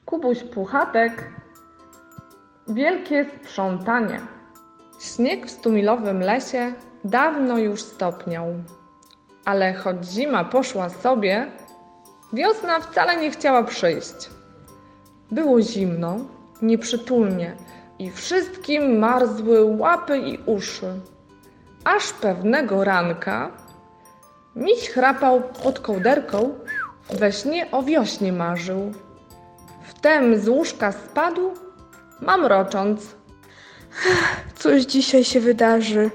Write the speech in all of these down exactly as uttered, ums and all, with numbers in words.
Kubuś Puchatek. Wielkie sprzątanie. Śnieg w stumilowym lesie dawno już stopniał. Ale choć zima poszła sobie, wiosna wcale nie chciała przyjść. Było zimno, nieprzytulnie i wszystkim marzły łapy i uszy. Aż pewnego ranka miś chrapał pod kołderką, we śnie o wiośnie marzył. Wtem z łóżka spadł, mamrocząc: Coś dzisiaj się wydarzy.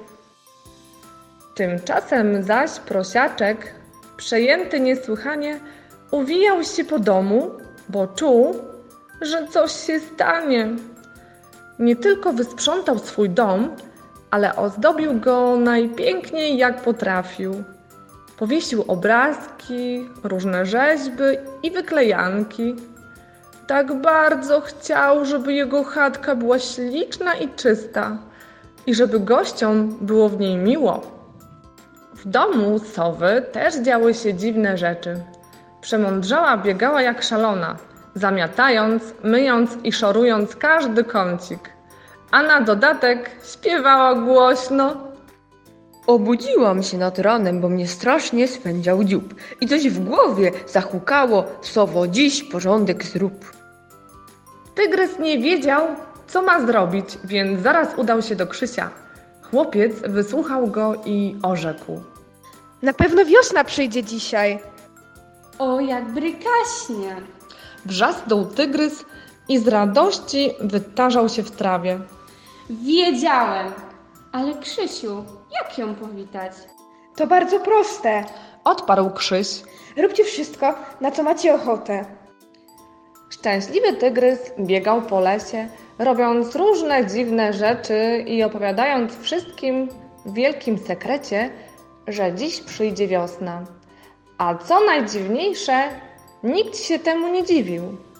Tymczasem zaś prosiaczek, przejęty niesłychanie, uwijał się po domu, bo czuł, że coś się stanie. Nie tylko wysprzątał swój dom, ale ozdobił go najpiękniej jak potrafił. Powiesił obrazki, różne rzeźby i wyklejanki. Tak bardzo chciał, żeby jego chatka była śliczna i czysta i żeby gościom było w niej miło. W domu sowy też działy się dziwne rzeczy. Przemądrzała biegała jak szalona, zamiatając, myjąc i szorując każdy kącik. A na dodatek śpiewała głośno. Obudziłam się nad ranem, bo mnie strasznie swędział dziób i coś w głowie zahukało: sowo, dziś porządek zrób. Tygrys nie wiedział, co ma zrobić, więc zaraz udał się do Krzysia. Chłopiec wysłuchał go i orzekł. Na pewno wiosna przyjdzie dzisiaj. O, jak brykaśnie! Wrzasnął tygrys i z radości wytarzał się w trawie. Wiedziałem! Ale Krzysiu, jak ją powitać? To bardzo proste. Odparł Krzyś. Róbcie wszystko, na co macie ochotę. Szczęśliwy tygrys biegał po lesie, robiąc różne dziwne rzeczy i opowiadając wszystkim w wielkim sekrecie, że dziś przyjdzie wiosna. A co najdziwniejsze, nikt się temu nie dziwił.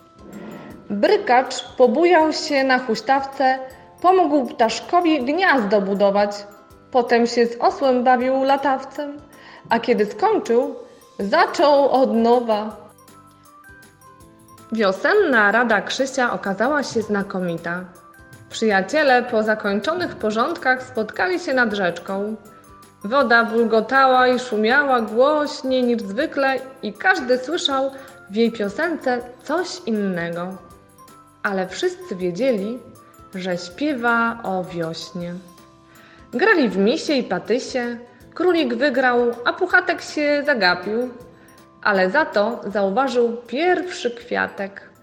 Brykacz pobujał się na huśtawce, pomógł ptaszkowi gniazdo budować, potem się z osłem bawił latawcem, a kiedy skończył, zaczął od nowa. Wiosenna rada Krzysia okazała się znakomita. Przyjaciele po zakończonych porządkach spotkali się nad rzeczką. Woda bulgotała i szumiała głośniej niż zwykle i każdy słyszał w jej piosence coś innego. Ale wszyscy wiedzieli, że śpiewa o wiośnie. Grali w misie i patysie, królik wygrał, a Puchatek się zagapił, ale za to zauważył pierwszy kwiatek.